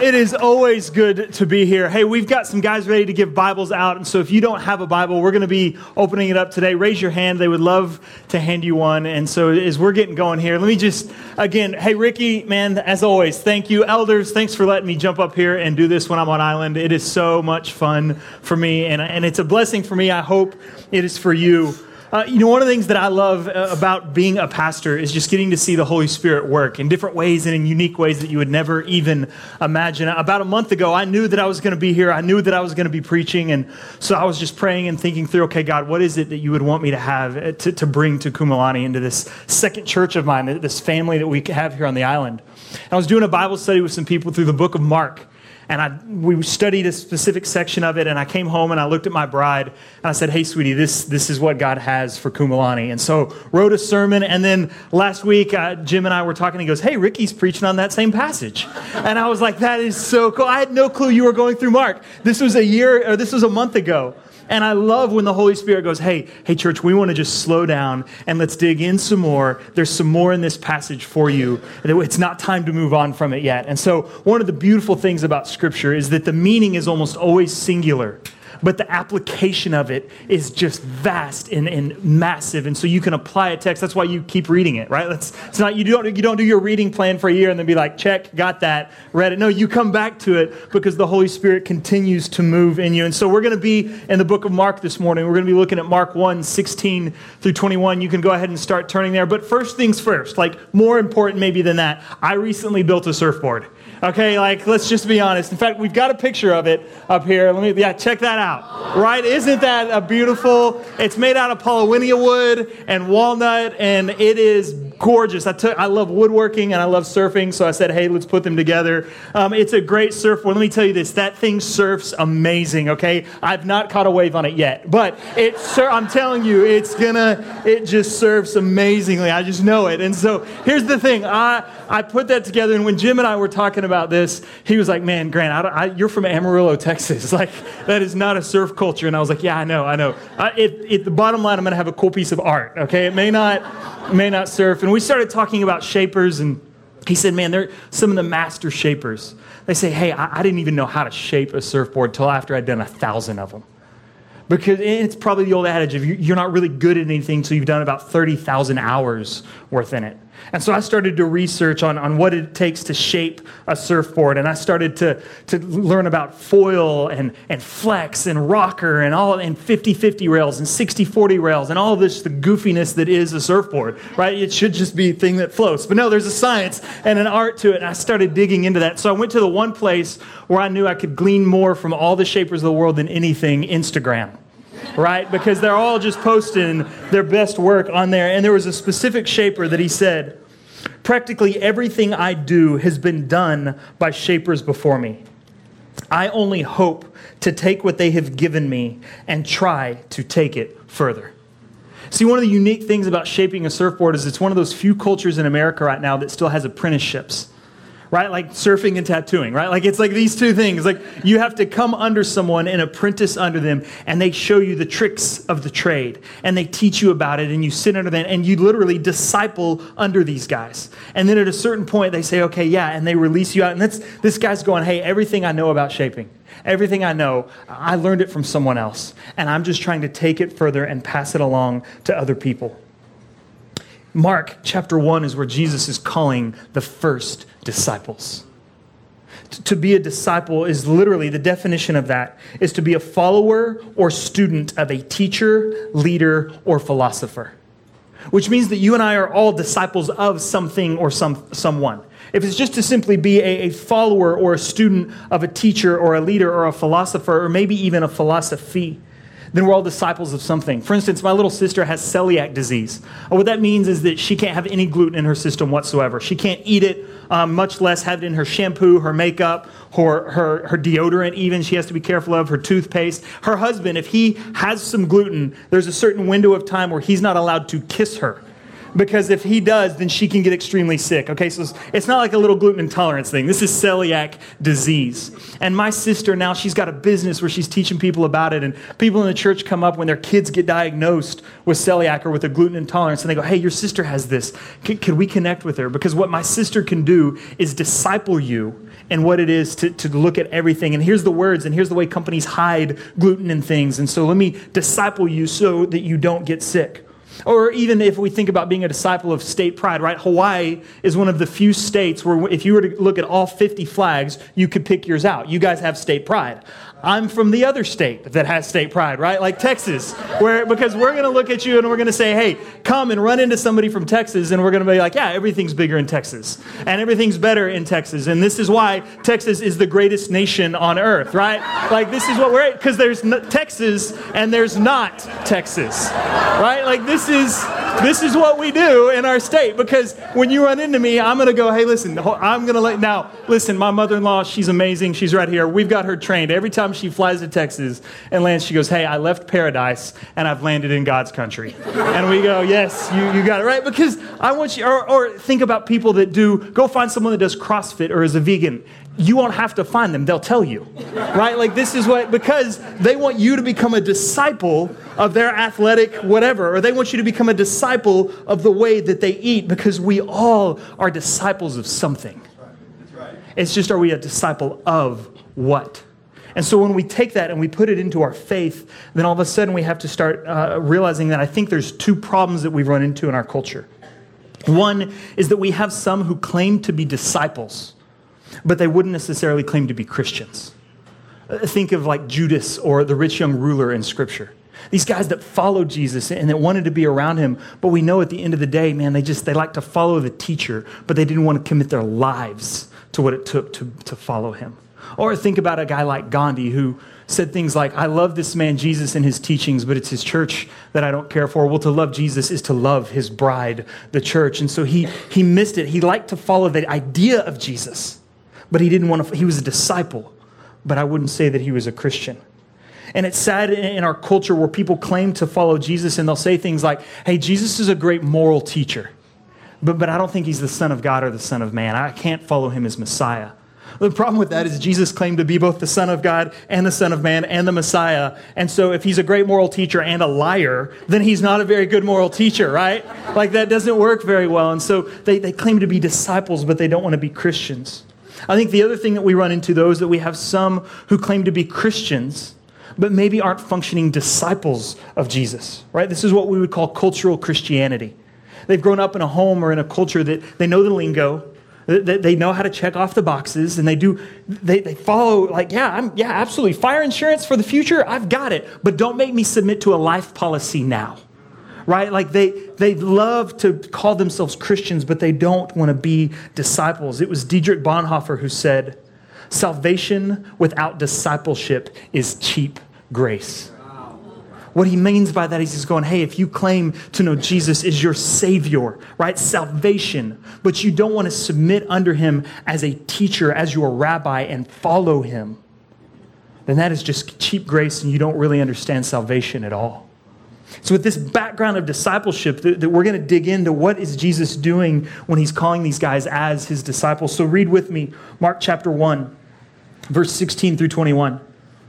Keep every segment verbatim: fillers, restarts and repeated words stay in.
It is always good to be here. Hey, we've got some guys ready to give Bibles out. And so if you don't have a Bible, we're going to be opening it up today. Raise your hand. They would love to hand you one. And so as we're getting going here, let me just, again, hey, Ricky, man, as always, thank you. Elders, thanks for letting me jump up here and do this when I'm on island. It is so much fun for me. And, and it's a blessing for me. I hope it is for you. Uh, you know, one of the things that I love uh, about being a pastor is just getting to see the Holy Spirit work in different ways and in unique ways that you would never even imagine. About a month ago, I knew that I was going to be here. I knew that I was going to be preaching. And so I was just praying and thinking through, okay, God, what is it that you would want me to have uh, to, to bring to Kumulani into this second church of mine, this family that we have here on the island? And I was doing a Bible study with some people through the book of Mark. And I, we studied a specific section of it, and I came home and I looked at my bride, and I said, hey, sweetie, this this is what God has for Kumulani. And so wrote a sermon, and then last week, uh, Jim and I were talking, and he goes, hey, Ricky's preaching on that same passage. And I was like, that is so cool. I had no clue you were going through Mark. This was a year, or this was a month ago. And I love when the Holy Spirit goes, hey, hey, church, we want to just slow down and let's dig in some more. There's some more in this passage for you. It's not time to move on from it yet. And so one of the beautiful things about Scripture is that the meaning is almost always singular, but the application of it is just vast and, and massive. And so you can apply a text. That's why you keep reading it, right? That's, it's not you don't you don't do your reading plan for a year and then be like, check, got that, read it. No, you come back to it because the Holy Spirit continues to move in you. And so we're going to be in the book of Mark this morning. We're going to be looking at Mark one, sixteen through twenty-one. You can go ahead and start turning there. But first things first, like more important maybe than that, I recently built a surfboard. Okay, like, let's just be honest. In fact, we've got a picture of it up here. Let me, yeah, check that out. Right? Isn't that a beautiful? It's made out of Paulownia wood and walnut, and it is gorgeous. I took, I love woodworking and I love surfing, so I said, hey, let's put them together. Um, it's a great surfboard. Let me tell you this, that thing surfs amazing, okay? I've not caught a wave on it yet, but it, sur- I'm telling you, it's gonna, it just surfs amazingly. I just know it. And so here's the thing. I, I put that together, and when Jim and I were talking about this, he was like, man, Grant, I don't, I, you're from Amarillo, Texas. Like, that is not a surf culture. And I was like, yeah, I know, I know. I, it, it, the bottom line, I'm going to have a cool piece of art, okay? It may not, may not surf. And we started talking about shapers, and he said, man, they're some of the master shapers. They say, hey, I, I didn't even know how to shape a surfboard till after I'd done a thousand of them. Because it's probably the old adage of you're not really good at anything until you've done about thirty thousand hours worth in it. And so I started to research on, on what it takes to shape a surfboard. And I started to, to learn about foil and, and flex and rocker and all and fifty-fifty rails and sixty forty rails and all of this, the goofiness that is a surfboard, right? It should just be a thing that floats. But no, there's a science and an art to it. And I started digging into that. So I went to the one place where I knew I could glean more from all the shapers of the world than anything, Instagram. Right? Because they're all just posting their best work on there. And there was a specific shaper that he said, practically everything I do has been done by shapers before me. I only hope to take what they have given me and try to take it further. See, one of the unique things about shaping a surfboard is it's one of those few cultures in America right now that still has apprenticeships. Right? Like surfing and tattooing, right? Like it's like these two things. Like you have to come under someone and apprentice under them, and they show you the tricks of the trade, and they teach you about it, and you sit under them, and you literally disciple under these guys. And then at a certain point, they say, okay, yeah, and they release you out. And that's, this guy's going, hey, everything I know about shaping, everything I know, I learned it from someone else, and I'm just trying to take it further and pass it along to other people. Mark chapter one is where Jesus is calling the first disciples. To be a disciple is literally, the definition of that is to be a follower or student of a teacher, leader, or philosopher. Which means that you and I are all disciples of something or some someone. If it's just to simply be a, a follower or a student of a teacher or a leader or a philosopher or maybe even a philosophy, then we're all disciples of something. For instance, my little sister has celiac disease. What that means is that she can't have any gluten in her system whatsoever. She can't eat it, um, much less have it in her shampoo, her makeup, her, her, her deodorant even. She has to be careful of her toothpaste. Her husband, if he has some gluten, there's a certain window of time where he's not allowed to kiss her Because if he does, then she can get extremely sick. Okay, so it's not like a little gluten intolerance thing. This is celiac disease. And my sister now, she's got a business where she's teaching people about it. And people in the church come up when their kids get diagnosed with celiac or with a gluten intolerance. And they go, hey, your sister has this. C- could we connect with her? Because what my sister can do is disciple you in what it is to, to look at everything. And here's the words, and here's the way companies hide gluten and things. And so let me disciple you so that you don't get sick. Or even if we think about being a disciple of state pride, right? Hawaii is one of the few states where if you were to look at all fifty flags, you could pick yours out. You guys have state pride. I'm from the other state that has state pride, right? Like Texas, where because we're going to look at you and we're going to say, hey, come and run into somebody from Texas, and we're going to be like, yeah, everything's bigger in Texas, and everything's better in Texas, and this is why Texas is the greatest nation on earth, right? Like this is what we're at, because there's no, Texas and there's not Texas, right? Like this is this is what we do in our state, because when you run into me, I'm going to go, hey, listen, I'm going to let, now, listen, my mother-in-law, she's amazing, she's right here, we've got her trained. Every time she flies to Texas and lands, she goes, hey, I left paradise and I've landed in God's country. And we go, yes, you, you got it right. Because I want you, or, or think about people that do, go find someone that does CrossFit or is a vegan. You won't have to find them. They'll tell you, right? Like this is what, because they want you to become a disciple of their athletic whatever, or they want you to become a disciple of the way that they eat, because we all are disciples of something. It's just, are we a disciple of what? And so when we take that and we put it into our faith, then all of a sudden we have to start uh, realizing that I think there's two problems that we've run into in our culture. One is that we have some who claim to be disciples, but they wouldn't necessarily claim to be Christians. Uh, think of like Judas or the rich young ruler in Scripture. These guys that followed Jesus and that wanted to be around him, but we know at the end of the day, man, they just, they like to follow the teacher, but they didn't want to commit their lives to what it took to, to follow him. Or think about a guy like Gandhi who said things like, I love this man Jesus and his teachings, but it's his church that I don't care for. Well, to love Jesus is to love his bride, the church. And so he he missed it. He liked to follow the idea of Jesus, but he didn't want to, he was a disciple, but I wouldn't say that he was a Christian. And it's sad in our culture where people claim to follow Jesus and they'll say things like, hey, Jesus is a great moral teacher, but, but I don't think he's the Son of God or the Son of Man. I can't follow him as Messiah. The problem with that is Jesus claimed to be both the Son of God and the Son of Man and the Messiah. And so if he's a great moral teacher and a liar, then he's not a very good moral teacher, right? Like that doesn't work very well. And so they, they claim to be disciples, but they don't want to be Christians. I think the other thing that we run into, though, is that we have some who claim to be Christians, but maybe aren't functioning disciples of Jesus, right? This is what we would call cultural Christianity. They've grown up in a home or in a culture that they know the lingo, they know how to check off the boxes, and they do, they, they follow like, yeah, I'm, yeah, absolutely. Fire insurance for the future, I've got it. But don't make me submit to a life policy now, right? Like they, they love to call themselves Christians, but they don't want to be disciples. It was Dietrich Bonhoeffer who said, salvation without discipleship is cheap grace. What he means by that is he's going, hey, if you claim to know Jesus is your Savior, right? Salvation, but you don't want to submit under him as a teacher, as your rabbi, and follow him, then that is just cheap grace and you don't really understand salvation at all. So with this background of discipleship, that, that we're going to dig into what is Jesus doing when he's calling these guys as his disciples. So read with me Mark chapter one, verse sixteen through twenty-one.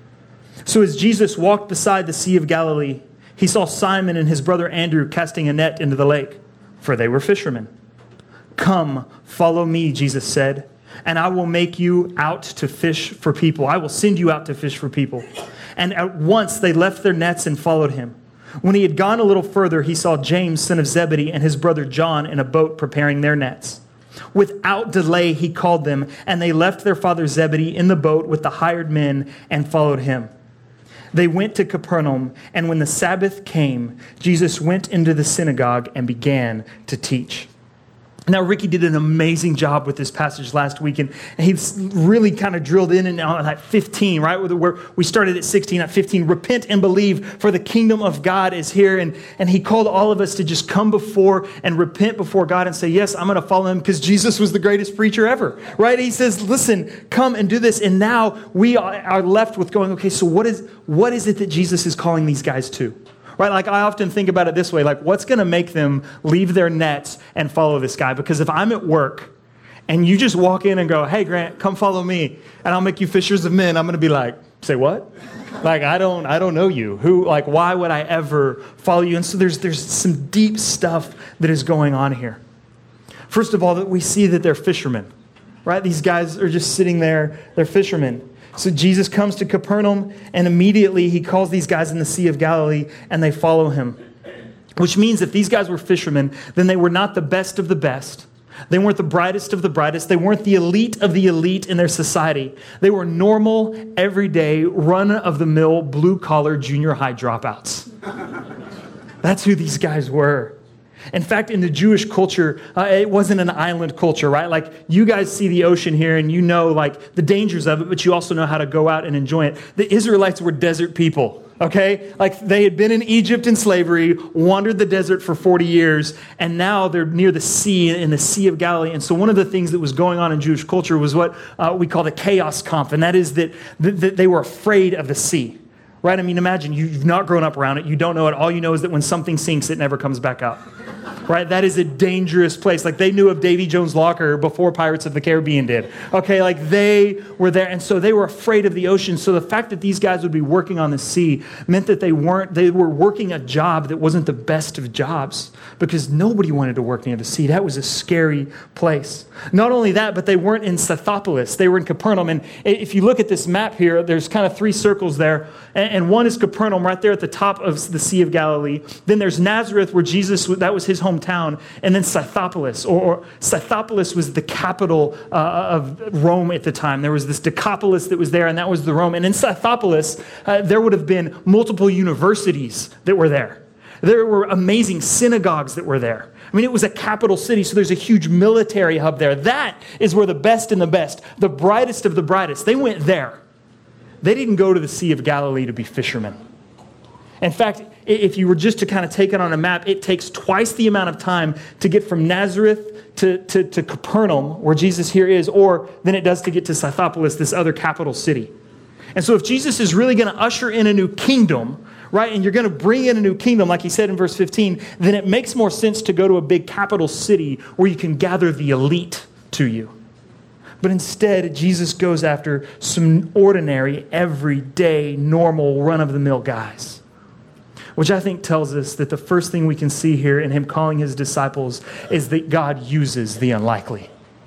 So as Jesus walked beside the Sea of Galilee, he saw Simon and his brother Andrew casting a net into the lake, for they were fishermen. Come, follow me, Jesus said, and I will make you out to fish for people. I will send you out to fish for people. And at once they left their nets and followed him. When he had gone a little further, he saw James, son of Zebedee, and his brother John in a boat preparing their nets. Without delay, he called them, and they left their father Zebedee in the boat with the hired men and followed him. They went to Capernaum, and when the Sabbath came, Jesus went into the synagogue and began to teach. Now, Ricky did an amazing job with this passage last week, and he really kind of drilled in and on at fifteen, right? Where we started at sixteen, at fifteen, repent and believe, for the kingdom of God is here. And, and he called all of us to just come before and repent before God and say, yes, I'm going to follow him because Jesus was the greatest preacher ever, right? He says, listen, come and do this. And now we are left with going, okay, so what is what is it that Jesus is calling these guys to? Right? Like I often think about it this way, like what's going to make them leave their nets and follow this guy? Because if I'm at work and you just walk in and go, hey, Grant, come follow me and I'll make you fishers of men, I'm going to be like, say what? Like, I don't I don't know you. Who, like, why would I ever follow you? And so there's there's some deep stuff that is going on here. First of all, that we see that they're fishermen, right? These guys are just sitting there. They're fishermen. So Jesus comes to Capernaum, and immediately he calls these guys in the Sea of Galilee, and they follow him. Which means if these guys were fishermen, then they were not the best of the best. They weren't the brightest of the brightest. They weren't the elite of the elite in their society. They were normal, everyday, run-of-the-mill, blue-collar junior high dropouts. That's who these guys were. In fact, in the Jewish culture, uh, it wasn't an island culture, right? Like, you guys see the ocean here and you know, like, the dangers of it, but you also know how to go out and enjoy it. The Israelites were desert people, okay? Like, they had been in Egypt in slavery, wandered the desert for forty years, and now they're near the sea, in the Sea of Galilee. And so one of the things that was going on in Jewish culture was what uh, we call the chaos comp, and that is that, that they were afraid of the sea. Right? I mean, imagine you've not grown up around it. You don't know it. All you know is that when something sinks, it never comes back up. Right? That is a dangerous place. Like they knew of Davy Jones' Locker before Pirates of the Caribbean did. Okay, like they were there. And so they were afraid of the ocean. So the fact that these guys would be working on the sea meant that they weren't, they were working a job that wasn't the best of jobs because nobody wanted to work near the sea. That was a scary place. Not only that, but they weren't in Scythopolis. They were in Capernaum. And if you look at this map here, there's kind of three circles there. And one is Capernaum right there at the top of the Sea of Galilee. Then there's Nazareth where Jesus, that was his hometown. And then Scythopolis, or, or Scythopolis was the capital uh, of Rome at the time. There was this Decapolis that was there, and that was the Rome. And in Scythopolis, uh, there would have been multiple universities that were there. There were amazing synagogues that were there. I mean, it was a capital city, so there's a huge military hub there. That is where the best and the best, the brightest of the brightest, they went there. They didn't go to the Sea of Galilee to be fishermen. In fact, if you were just to kind of take it on a map, it takes twice the amount of time to get from Nazareth to, to, to Capernaum, where Jesus here is, or than it does to get to Scythopolis, this other capital city. And so if Jesus is really going to usher in a new kingdom, right, and you're going to bring in a new kingdom, like he said in verse fifteen, then it makes more sense to go to a big capital city where you can gather the elite to you. But instead, Jesus goes after some ordinary, everyday, normal, run-of-the-mill guys. Which I think tells us that the first thing we can see here in him calling his disciples is that God uses the unlikely.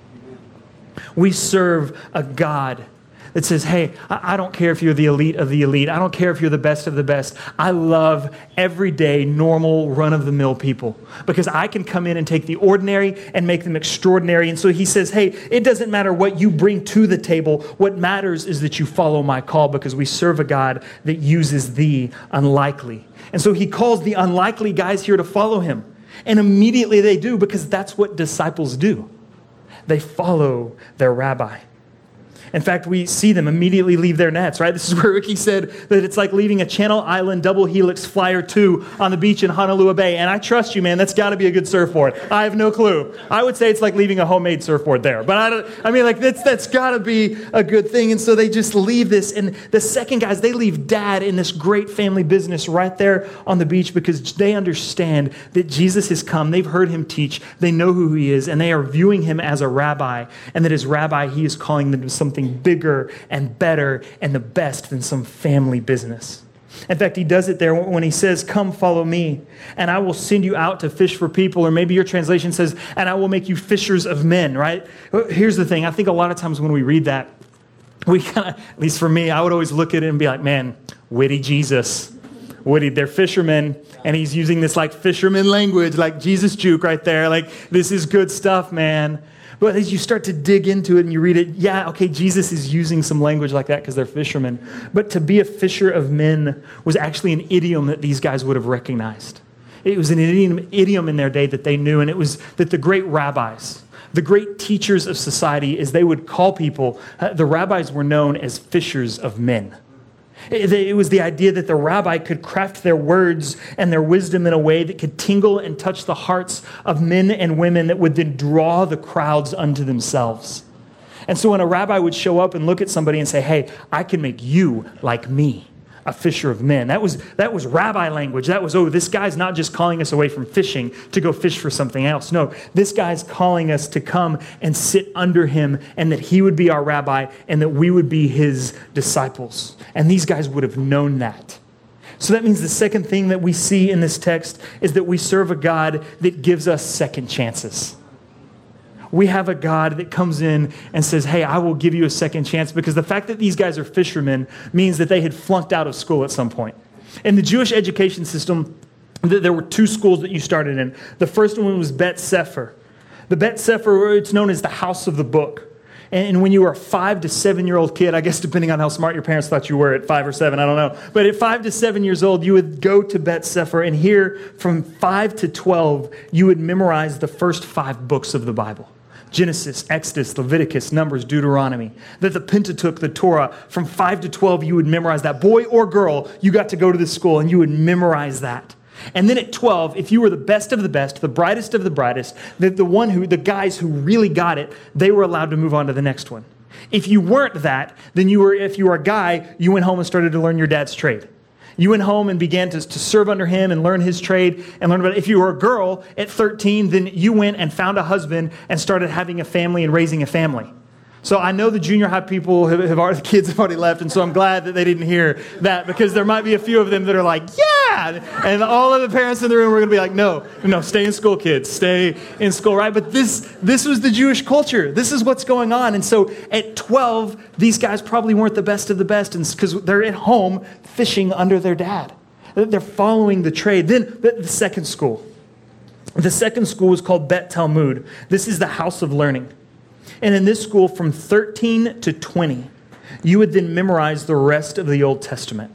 We serve a God that says, hey, I don't care if you're the elite of the elite. I don't care if you're the best of the best. I love everyday, normal, run-of-the-mill people because I can come in and take the ordinary and make them extraordinary. And so he says, hey, it doesn't matter what you bring to the table. What matters is that you follow my call because we serve a God that uses the unlikely. And so he calls the unlikely guys here to follow him. And immediately they do because that's what disciples do. They follow their rabbi. In fact, we see them immediately leave their nets, right? This is where Ricky said that it's like leaving a Channel Island double helix flyer two on the beach in Honolulu Bay. And I trust you, man, that's got to be a good surfboard. I have no clue. I would say it's like leaving a homemade surfboard there. But I don't, I mean, like that's that's got to be a good thing. And so they just leave this. And the second guys, they leave dad in this great family business right there on the beach because they understand that Jesus has come. They've heard him teach. They know who he is. And they are viewing him as a rabbi. And that as rabbi, he is calling them to something bigger and better and the best than some family business. In fact, he does it there when he says, come follow me and I will send you out to fish for people. Or maybe your translation says, and I will make you fishers of men, right? Here's the thing. I think a lot of times when we read that, we kind of, at least for me, I would always look at it and be like, man, witty Jesus. Witty, they're fishermen and he's using this like fisherman language, like Jesus juke right there. Like this is good stuff, man. But as you start to dig into it and you read it, yeah, okay, Jesus is using some language like that because they're fishermen. But to be a fisher of men was actually an idiom that these guys would have recognized. It was an idiom, idiom in their day that they knew, and it was that the great rabbis, the great teachers of society, as they would call people, uh, the rabbis were known as fishers of men. It was the idea that the rabbi could craft their words and their wisdom in a way that could tingle and touch the hearts of men and women that would then draw the crowds unto themselves. And so when a rabbi would show up and look at somebody and say, hey, I can make you like me. a fisher of men. That was, that was rabbi language. That was, oh, this guy's not just calling us away from fishing to go fish for something else. No, this guy's calling us to come and sit under him, and that he would be our rabbi and that we would be his disciples. And these guys would have known that. So that means the second thing that we see in this text is that we serve a God that gives us second chances. We have a God that comes in and says, hey, I will give you a second chance, because the fact that these guys are fishermen means that they had flunked out of school at some point. In the Jewish education system, there were two schools that you started in. The first one was Bet Sefer. The Bet Sefer, it's known as the house of the book. And when you were a five to seven-year-old kid, I guess depending on how smart your parents thought you were at five or seven, I don't know. But at five to seven years old, you would go to Bet Sefer, and here from five to twelve, you would memorize the first five books of the Bible. Genesis, Exodus, Leviticus, Numbers, Deuteronomy. That the Pentateuch, the Torah, from five to twelve, you would memorize that. Boy or girl, you got to go to this school and you would memorize that. And then at twelve, if you were the best of the best, the brightest of the brightest, the, the one who, the guys who really got it, they were allowed to move on to the next one. If you weren't that, then you were, if you were a guy, you went home and started to learn your dad's trade. You went home and began to, to serve under him and learn his trade and learn about it. If you were a girl at thirteen, then you went and found a husband and started having a family and raising a family. So I know the junior high people have, have already, the kids have already left, and so I'm glad that they didn't hear that, because there might be a few of them that are like, yeah! And all of the parents in the room are going to be like, no, no, stay in school, kids. Stay in school, right? But this, this was the Jewish culture. This is what's going on. And so at twelve, these guys probably weren't the best of the best, because they're at home fishing under their dad. They're following the trade. Then the, the second school. The second school is called Bet Talmud. This is the house of learning. And in this school, from thirteen to twenty, you would then memorize the rest of the Old Testament.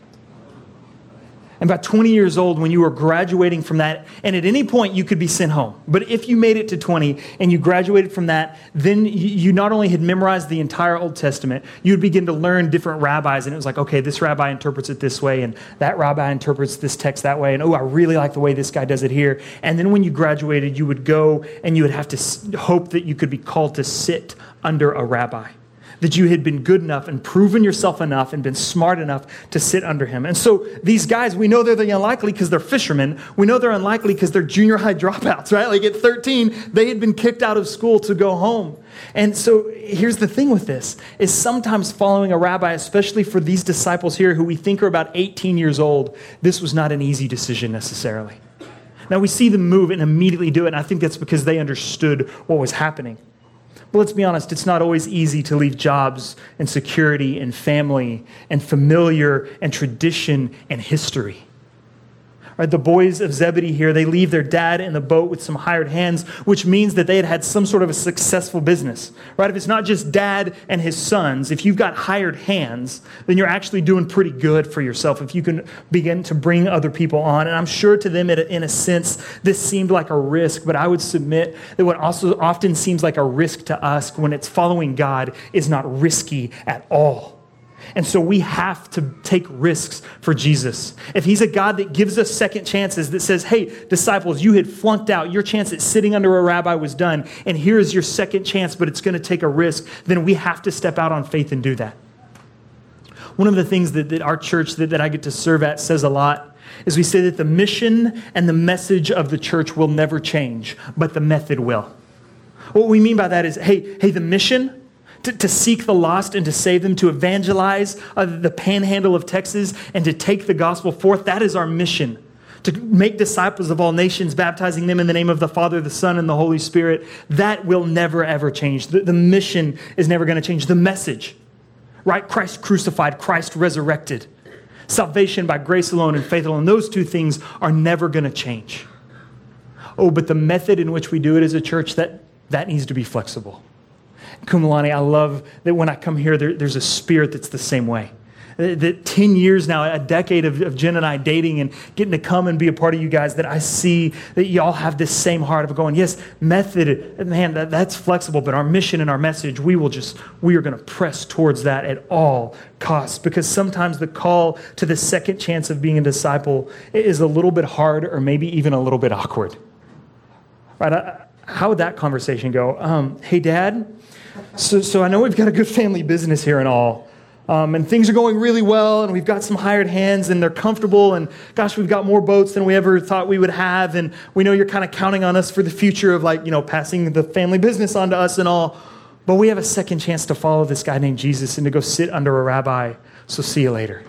And by twenty years old, when you were graduating from that, and at any point you could be sent home. But if you made it to twenty and you graduated from that, then you not only had memorized the entire Old Testament, you would begin to learn different rabbis. And it was like, okay, this rabbi interprets it this way, and that rabbi interprets this text that way. And oh, I really like the way this guy does it here. And then when you graduated, you would go and you would have to hope that you could be called to sit under a rabbi. That you had been good enough and proven yourself enough and been smart enough to sit under him. And so these guys, we know they're the unlikely because they're fishermen. We know they're unlikely because they're junior high dropouts, right? Like at thirteen, they had been kicked out of school to go home. And so here's the thing with this, is sometimes following a rabbi, especially for these disciples here who we think are about eighteen years old, this was not an easy decision necessarily. Now we see them move and immediately do it, and I think that's because they understood what was happening. But let's be honest, it's not always easy to leave jobs and security and family and familiar and tradition and history. Right, the boys of Zebedee here, they leave their dad in the boat with some hired hands, which means that they had had some sort of a successful business. Right? If it's not just dad and his sons, if you've got hired hands, then you're actually doing pretty good for yourself if you can begin to bring other people on. And I'm sure to them, in a sense, this seemed like a risk, but I would submit that what also often seems like a risk to us when it's following God is not risky at all. And so we have to take risks for Jesus. If he's a God that gives us second chances, that says, hey, disciples, you had flunked out. Your chance at sitting under a rabbi was done. And here's your second chance, but it's going to take a risk. Then we have to step out on faith and do that. One of the things that, that our church that, that I get to serve at says a lot is we say that the mission and the message of the church will never change, but the method will. What we mean by that is, hey, hey, the mission, To, to seek the lost and to save them, to evangelize uh, the panhandle of Texas and to take the gospel forth. That is our mission. To make disciples of all nations, baptizing them in the name of the Father, the Son, and the Holy Spirit. That will never, ever change. The, the mission is never going to change. The message, right? Christ crucified, Christ resurrected. Salvation by grace alone and faith alone. Those two things are never going to change. Oh, but the method in which we do it as a church, that, that needs to be flexible. Kumulani, I love that when I come here, there, there's a spirit that's the same way. That ten years now, a decade of, of Jen and I dating and getting to come and be a part of you guys, that I see that y'all have this same heart of going, yes, method, man, that, that's flexible, but our mission and our message, we will just, we are going to press towards that at all costs. Because sometimes the call to the second chance of being a disciple is a little bit hard or maybe even a little bit awkward. Right? I, how would that conversation go? Um, hey, Dad, So, so I know we've got a good family business here and all, Um, and things are going really well, and we've got some hired hands, and they're comfortable, and gosh, we've got more boats than we ever thought we would have, and we know you're kind of counting on us for the future of like, you know, passing the family business on to us and all, but we have a second chance to follow this guy named Jesus and to go sit under a rabbi, so see you later.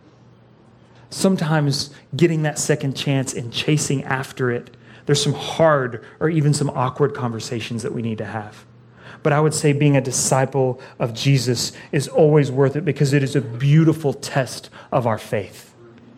Sometimes getting that second chance and chasing after it, there's some hard or even some awkward conversations that we need to have. But I would say being a disciple of Jesus is always worth it because it is a beautiful test of our faith.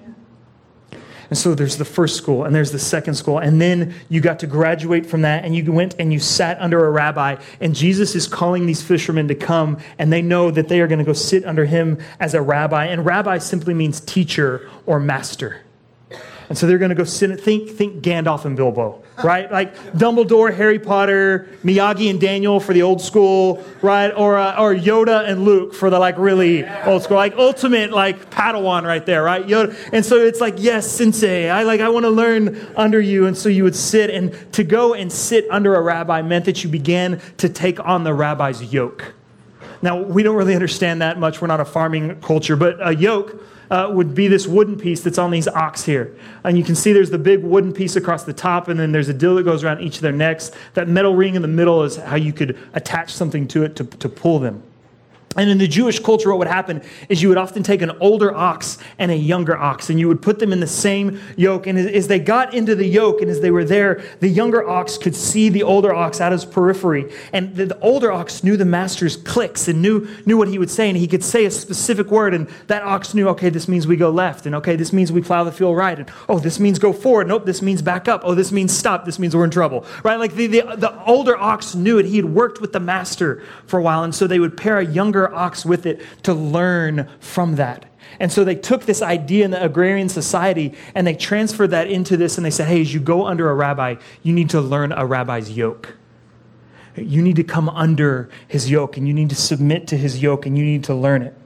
And so there's the first school and there's the second school. And then you got to graduate from that and you went and you sat under a rabbi. And Jesus is calling these fishermen to come and they know that they are going to go sit under him as a rabbi. And rabbi simply means teacher or master. And so they're going to go sit and think, think Gandalf and Bilbo, right? Like Dumbledore, Harry Potter, Miyagi and Daniel for the old school, right? Or uh, or Yoda and Luke for the like really old school, like ultimate like Padawan right there, right? Yoda. And so it's like, yes, sensei, I like I want to learn under you. And so you would sit, and to go and sit under a rabbi meant that you began to take on the rabbi's yoke. Now, we don't really understand that much. We're not a farming culture, but a yoke Uh, would be this wooden piece that's on these ox here. And you can see there's the big wooden piece across the top, and then there's a deal that goes around each of their necks. That metal ring in the middle is how you could attach something to it to, to pull them. And in the Jewish culture, what would happen is you would often take an older ox and a younger ox, and you would put them in the same yoke. And as they got into the yoke, and as they were there, the younger ox could see the older ox out of his periphery. And the, the older ox knew the master's clicks and knew, knew what he would say. And he could say a specific word, and that ox knew, okay, this means we go left. And okay, this means we plow the field right. And oh, this means go forward. Nope, this means back up. Oh, this means stop. This means we're in trouble. Right? Like the, the, the older ox knew it. He had worked with the master for a while. And so they would pair a younger ox with it to learn from that. And so they took this idea in the agrarian society and they transferred that into this, and they said, hey, as you go under a rabbi, you need to learn a rabbi's yoke. You need to come under his yoke, and you need to submit to his yoke, and you need to learn it.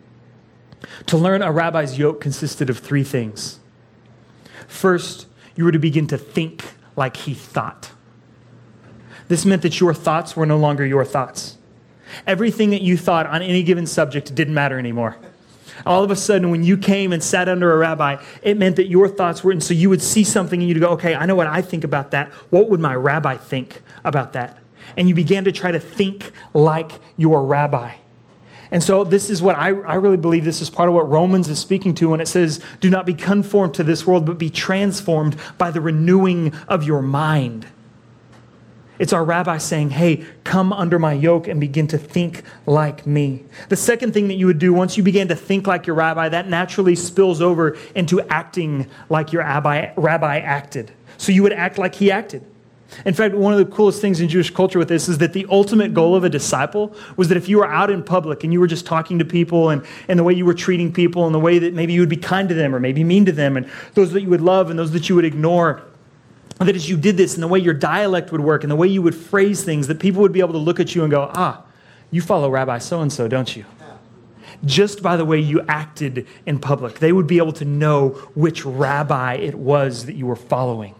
To learn a rabbi's yoke consisted of three things. First, you were to begin to think like he thought. This meant that your thoughts were no longer your thoughts. Everything that you thought on any given subject didn't matter anymore. All of a sudden, when you came and sat under a rabbi, it meant that your thoughts were, and so you would see something and you'd go, okay, I know what I think about that. What would my rabbi think about that? And you began to try to think like your rabbi. And so this is what I, I really believe this is part of what Romans is speaking to when it says, do not be conformed to this world, but be transformed by the renewing of your mind. It's our rabbi saying, hey, come under my yoke and begin to think like me. The second thing that you would do once you began to think like your rabbi, that naturally spills over into acting like your rabbi, rabbi acted. So you would act like he acted. In fact, one of the coolest things in Jewish culture with this is that the ultimate goal of a disciple was that if you were out in public and you were just talking to people and, and the way you were treating people and the way that maybe you would be kind to them or maybe mean to them, and those that you would love and those that you would ignore, that as you did this and the way your dialect would work and the way you would phrase things, that people would be able to look at you and go, ah, you follow Rabbi so-and-so, don't you? Just by the way you acted in public, they would be able to know which rabbi it was that you were following.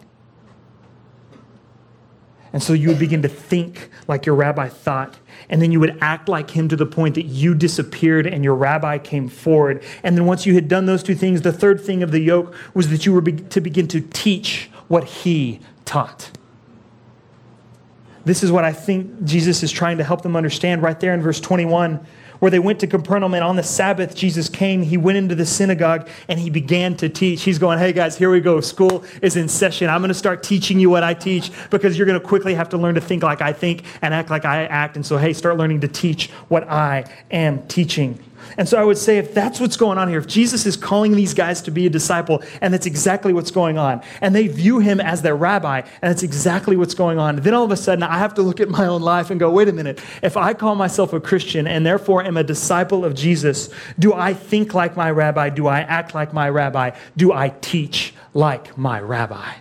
And so you would begin to think like your rabbi thought, and then you would act like him to the point that you disappeared and your rabbi came forward. And then once you had done those two things, the third thing of the yoke was that you were be- to begin to teach what he taught. This is what I think Jesus is trying to help them understand right there in verse twenty-one, where they went to Capernaum, and on the Sabbath, Jesus came, he went into the synagogue, and he began to teach. He's going, hey guys, here we go. School is in session. I'm going to start teaching you what I teach because you're going to quickly have to learn to think like I think and act like I act. And so, hey, start learning to teach what I am teaching. And so I would say if that's what's going on here, if Jesus is calling these guys to be a disciple, and that's exactly what's going on, and they view him as their rabbi, and that's exactly what's going on, then all of a sudden I have to look at my own life and go, wait a minute, if I call myself a Christian and therefore am a disciple of Jesus, do I think like my rabbi? Do I act like my rabbi? Do I teach like my rabbi?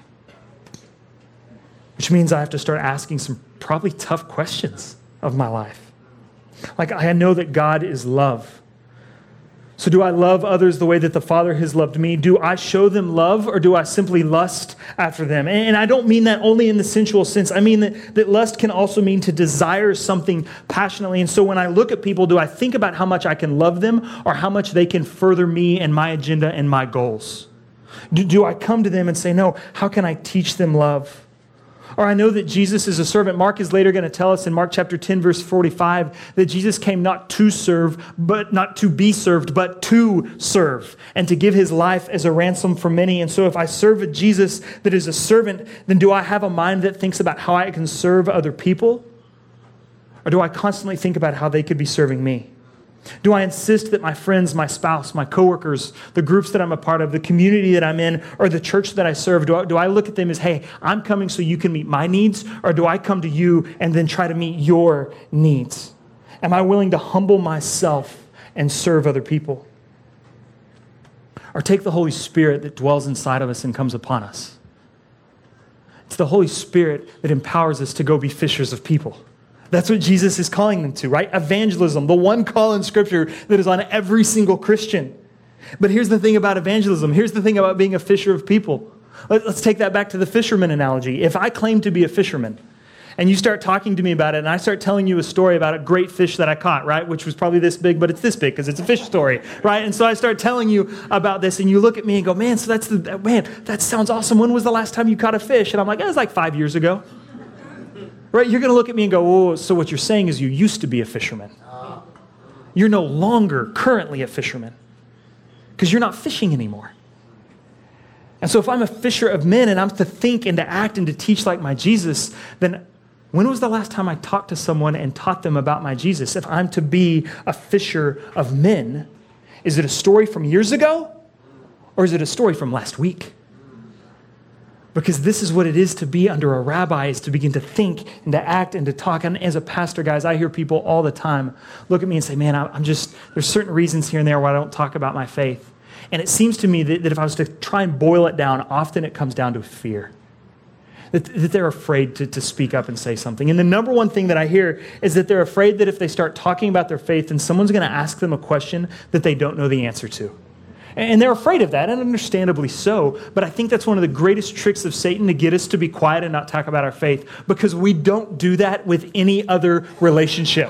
Which means I have to start asking some probably tough questions of my life. Like, I know that God is love. So do I love others the way that the Father has loved me? Do I show them love, or do I simply lust after them? And I don't mean that only in the sensual sense. I mean that, that lust can also mean to desire something passionately. And so when I look at people, do I think about how much I can love them or how much they can further me and my agenda and my goals? Do, do I come to them and say, no, how can I teach them love? Or I know that Jesus is a servant. Mark is later going to tell us in Mark chapter ten, verse forty-five, that Jesus came not to serve, but not to be served, but to serve and to give his life as a ransom for many. And so if I serve a Jesus that is a servant, then do I have a mind that thinks about how I can serve other people? Or do I constantly think about how they could be serving me? Do I insist that my friends, my spouse, my coworkers, the groups that I'm a part of, the community that I'm in, or the church that I serve, do I, do I look at them as, hey, I'm coming so you can meet my needs? Or do I come to you and then try to meet your needs? Am I willing to humble myself and serve other people? Or take the Holy Spirit that dwells inside of us and comes upon us. It's the Holy Spirit that empowers us to go be fishers of people. That's what Jesus is calling them to, right? Evangelism, the one call in Scripture that is on every single Christian. But here's the thing about evangelism. Here's the thing about being a fisher of people. Let's take that back to the fisherman analogy. If I claim to be a fisherman, and you start talking to me about it, and I start telling you a story about a great fish that I caught, right? Which was probably this big, but it's this big because it's a fish story, right? And so I start telling you about this, and you look at me and go, man, so that's the, man, that sounds awesome. When was the last time you caught a fish? And I'm like, it was like five years ago. Right? You're going to look at me and go, oh, so what you're saying is you used to be a fisherman. You're no longer currently a fisherman because you're not fishing anymore. And so if I'm a fisher of men and I'm to think and to act and to teach like my Jesus, then when was the last time I talked to someone and taught them about my Jesus? If I'm to be a fisher of men, is it a story from years ago or is it a story from last week? Because this is what it is to be under a rabbi, is to begin to think and to act and to talk. And as a pastor, guys, I hear people all the time look at me and say, man, I'm just, there's certain reasons here and there why I don't talk about my faith. And it seems to me that, that if I was to try and boil it down, often it comes down to fear. That, that they're afraid to, to speak up and say something. And the number one thing that I hear is that they're afraid that if they start talking about their faith, then someone's going to ask them a question that they don't know the answer to. And they're afraid of that, and understandably so. But I think that's one of the greatest tricks of Satan, to get us to be quiet and not talk about our faith, because we don't do that with any other relationship.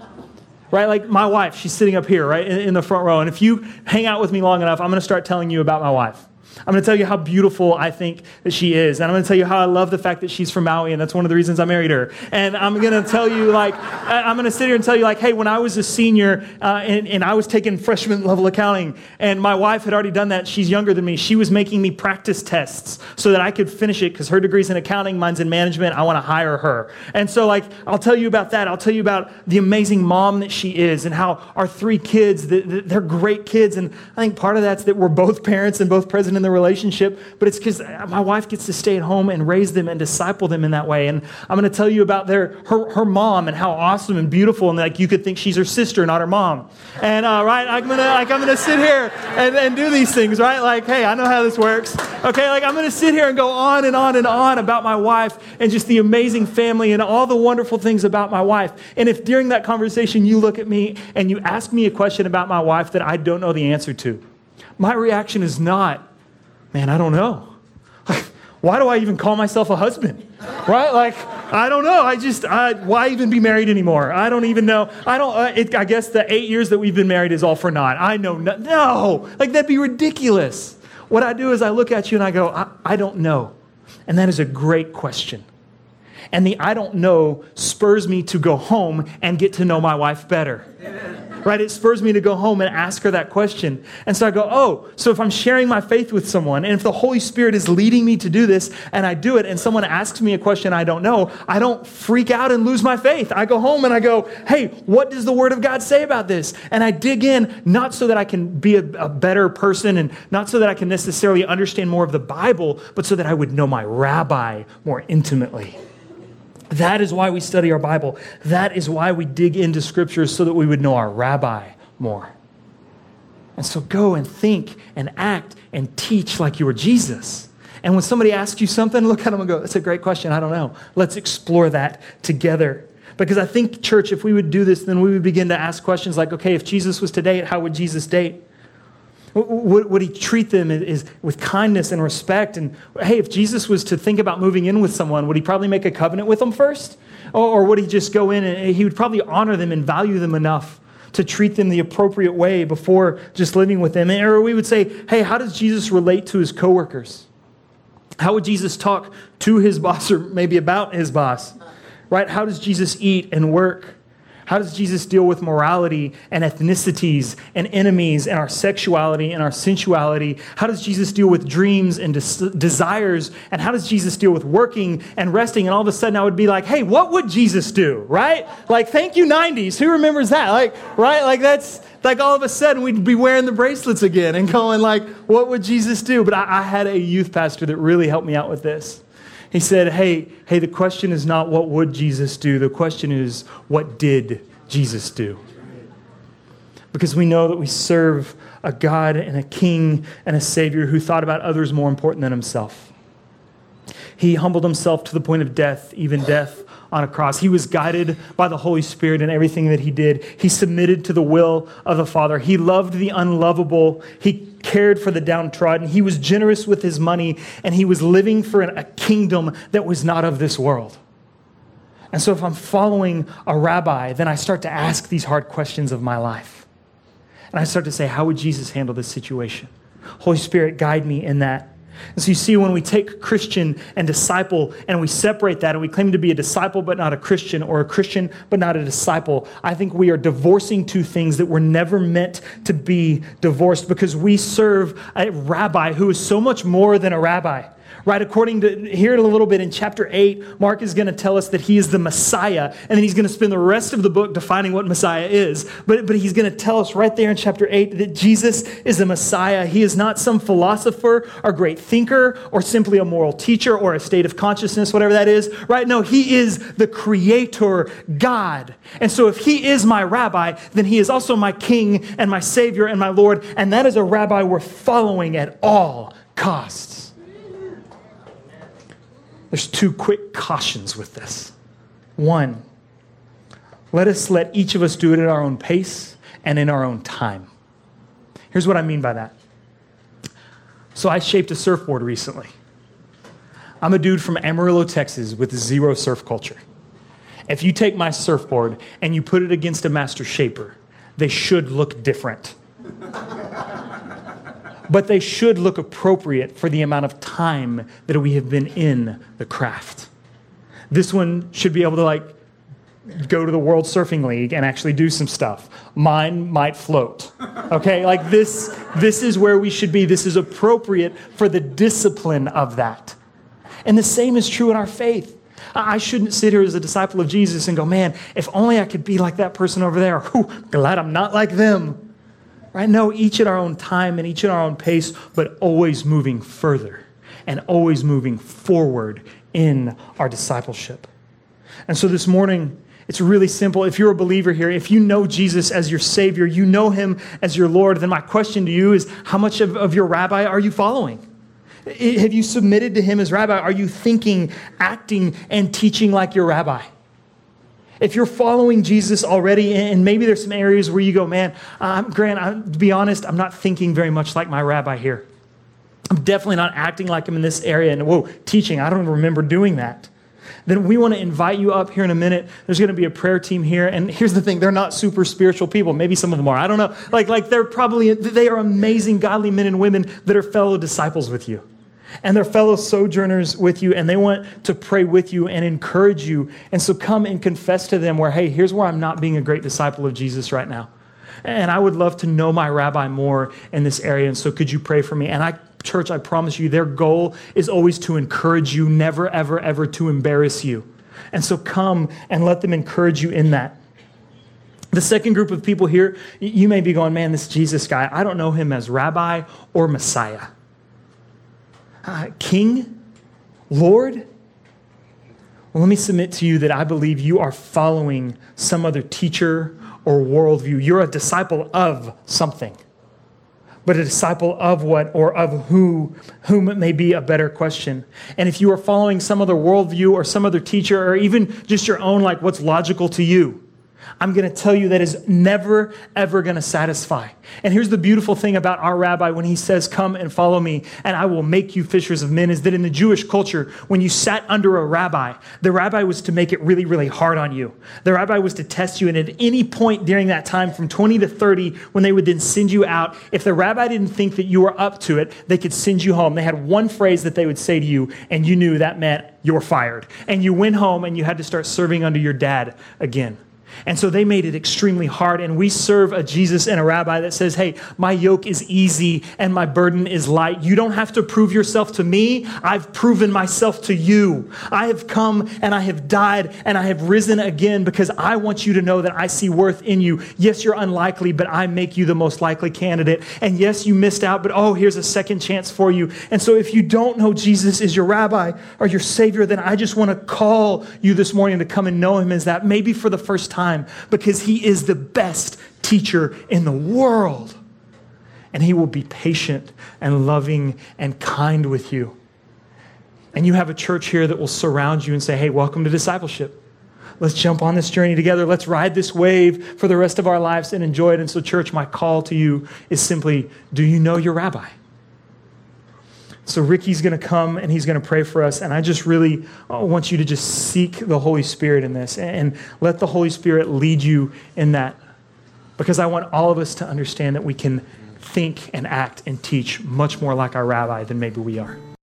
Right? Like my wife, she's sitting up here, right, in, in the front row. And if you hang out with me long enough, I'm going to start telling you about my wife. I'm going to tell you how beautiful I think that she is. And I'm going to tell you how I love the fact that she's from Maui, and that's one of the reasons I married her. And I'm going to tell you, like, I'm going to sit here and tell you, like, hey, when I was a senior uh, and, and I was taking freshman level accounting, and my wife had already done that, she's younger than me, she was making me practice tests so that I could finish it, because her degree's in accounting, mine's in management. I want to hire her. And so, like, I'll tell you about that. I'll tell you about the amazing mom that she is, and how our three kids, they're great kids. And I think part of that's that we're both parents and both present in the relationship, but it's because my wife gets to stay at home and raise them and disciple them in that way. And I'm going to tell you about their her, her mom and how awesome and beautiful, and like you could think she's her sister, not her mom. And uh, right, I'm gonna like I'm gonna sit here and, and do these things, right? Like, hey, I know how this works. Okay, like I'm gonna sit here and go on and on and on about my wife and just the amazing family and all the wonderful things about my wife. And if during that conversation you look at me and you ask me a question about my wife that I don't know the answer to, my reaction is not, man, I don't know. Like, why do I even call myself a husband? Right? Like, I don't know. I just, I, why even be married anymore? I don't even know. I don't, uh, it, I guess the eight years that we've been married is all for naught. I know, no, no. Like, that'd be ridiculous. What I do is I look at you and I go, I, I don't know. And that is a great question. And the I don't know spurs me to go home and get to know my wife better. Right? It spurs me to go home and ask her that question. And so I go, oh, so if I'm sharing my faith with someone, and if the Holy Spirit is leading me to do this, and I do it, and someone asks me a question I don't know, I don't freak out and lose my faith. I go home and I go, hey, what does the Word of God say about this? And I dig in, not so that I can be a, a better person, and not so that I can necessarily understand more of the Bible, but so that I would know my rabbi more intimately. That is why we study our Bible. That is why we dig into Scriptures, so that we would know our rabbi more. And so go and think and act and teach like you were Jesus. And when somebody asks you something, look at them and go, that's a great question. I don't know. Let's explore that together. Because I think, church, if we would do this, then we would begin to ask questions like, okay, if Jesus was to date, how would Jesus date? Would, would he treat them is, with kindness and respect? And hey, if Jesus was to think about moving in with someone, would he probably make a covenant with them first? Or, or would he just go in and he would probably honor them and value them enough to treat them the appropriate way before just living with them? Or we would say, hey, how does Jesus relate to his coworkers? How would Jesus talk to his boss or maybe about his boss? Right? How does Jesus eat and work? How does Jesus deal with morality and ethnicities and enemies and our sexuality and our sensuality? How does Jesus deal with dreams and des- desires? And how does Jesus deal with working and resting? And all of a sudden I would be like, hey, what would Jesus do? Right? Like, thank you, nineties. Who remembers that? Like, right? Like that's like all of a sudden we'd be wearing the bracelets again and going like, what would Jesus do? But I, I had a youth pastor that really helped me out with this. He said, hey, hey, the question is not what would Jesus do? The question is, what did Jesus do? Because we know that we serve a God and a King and a Savior who thought about others more important than himself. He humbled himself to the point of death, even death on a cross. He was guided by the Holy Spirit in everything that he did. He submitted to the will of the Father. He loved the unlovable. He cared for the downtrodden. He was generous with his money, and he was living for a kingdom that was not of this world. And so if I'm following a rabbi, then I start to ask these hard questions of my life. And I start to say, how would Jesus handle this situation? Holy Spirit, guide me in that. And so you see, when we take Christian and disciple and we separate that and we claim to be a disciple but not a Christian, or a Christian but not a disciple, I think we are divorcing two things that were never meant to be divorced, because we serve a rabbi who is so much more than a rabbi. Right, according to, here in a little bit in chapter eight, Mark is going to tell us that he is the Messiah, and then he's going to spend the rest of the book defining what Messiah is. But, but he's going to tell us right there in chapter eight that Jesus is the Messiah. He is not some philosopher or great thinker or simply a moral teacher or a state of consciousness, whatever that is. Right? No, he is the Creator God. And so if he is my rabbi, then he is also my King and my Savior and my Lord. And that is a rabbi worth following at all costs. There's two quick cautions with this. One, let us let each of us do it at our own pace and in our own time. Here's what I mean by that. So I shaped a surfboard recently. I'm a dude from Amarillo, Texas with zero surf culture. If you take my surfboard and you put it against a master shaper, they should look different. But they should look appropriate for the amount of time that we have been in the craft. This one should be able to like go to the World Surfing League and actually do some stuff. Mine might float. Okay, like this, this is where we should be. This is appropriate for the discipline of that. And the same is true in our faith. I shouldn't sit here as a disciple of Jesus and go, man, if only I could be like that person over there. Whew, glad I'm not like them. Right? No, each at our own time and each at our own pace, but always moving further and always moving forward in our discipleship. And so this morning, it's really simple. If you're a believer here, if you know Jesus as your Savior, you know him as your Lord, then my question to you is, how much of, of your rabbi are you following? Have you submitted to him as rabbi? Are you thinking, acting, and teaching like your rabbi? If you're following Jesus already, and maybe there's some areas where you go, man, um, Grant, I, to be honest, I'm not thinking very much like my rabbi here. I'm definitely not acting like him in this area. And whoa, teaching, I don't remember doing that. Then we want to invite you up here in a minute. There's going to be a prayer team here. And here's the thing, they're not super spiritual people. Maybe some of them are. I don't know. Like, like they're probably, they are amazing, godly men and women that are fellow disciples with you. And they're fellow sojourners with you, and they want to pray with you and encourage you. And so come and confess to them where, hey, here's where I'm not being a great disciple of Jesus right now. And I would love to know my rabbi more in this area. And so could you pray for me? And I, church, I promise you, their goal is always to encourage you, never, ever, ever to embarrass you. And so come and let them encourage you in that. The second group of people here, you may be going, man, this Jesus guy, I don't know him as rabbi or Messiah. Uh, King, Lord, well, let me submit to you that I believe you are following some other teacher or worldview. You're a disciple of something, but a disciple of what or of who, whom it may be a better question. And if you are following some other worldview or some other teacher or even just your own, like what's logical to you, I'm going to tell you that is never, ever going to satisfy. And here's the beautiful thing about our rabbi when he says, come and follow me, and I will make you fishers of men, is that in the Jewish culture, when you sat under a rabbi, the rabbi was to make it really, really hard on you. The rabbi was to test you, and at any point during that time, from twenty to thirty, when they would then send you out, if the rabbi didn't think that you were up to it, they could send you home. They had one phrase that they would say to you, and you knew that meant you were fired. And you went home, and you had to start serving under your dad again. And so they made it extremely hard, and we serve a Jesus and a rabbi that says, hey, my yoke is easy and my burden is light. You don't have to prove yourself to me. I've proven myself to you. I have come and I have died and I have risen again because I want you to know that I see worth in you. Yes, you're unlikely, but I make you the most likely candidate. And yes, you missed out, but oh, here's a second chance for you. And so if you don't know Jesus is your rabbi or your savior, then I just want to call you this morning to come and know him as that, maybe for the first time. Because he is the best teacher in the world. And he will be patient and loving and kind with you. And you have a church here that will surround you and say, hey, welcome to discipleship. Let's jump on this journey together. Let's ride this wave for the rest of our lives and enjoy it. And so, church, my call to you is simply, do you know your rabbi? So Ricky's going to come and he's going to pray for us. And I just really want you to just seek the Holy Spirit in this and let the Holy Spirit lead you in that. Because I want all of us to understand that we can think and act and teach much more like our rabbi than maybe we are.